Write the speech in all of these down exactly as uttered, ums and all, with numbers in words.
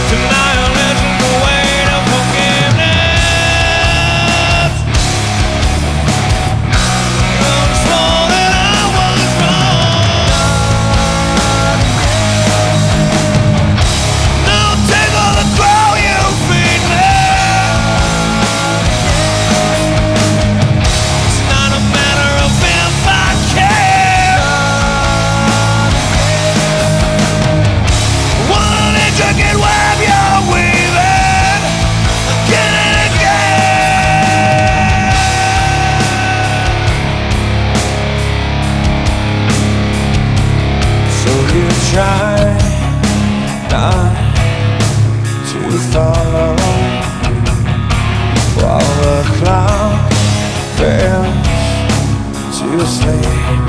Denial isn't the way to forgiveness. I was wrong and I was wrong. Now take all the crow you feed me. It's not a matter of if I care. One intricate web you're weaving again and again. So you try not to follow while the cloud fails to sleep.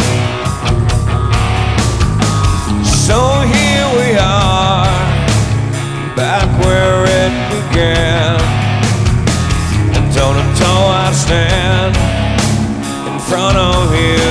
So here we are, back where it began, and toe to toe I stand in front of you.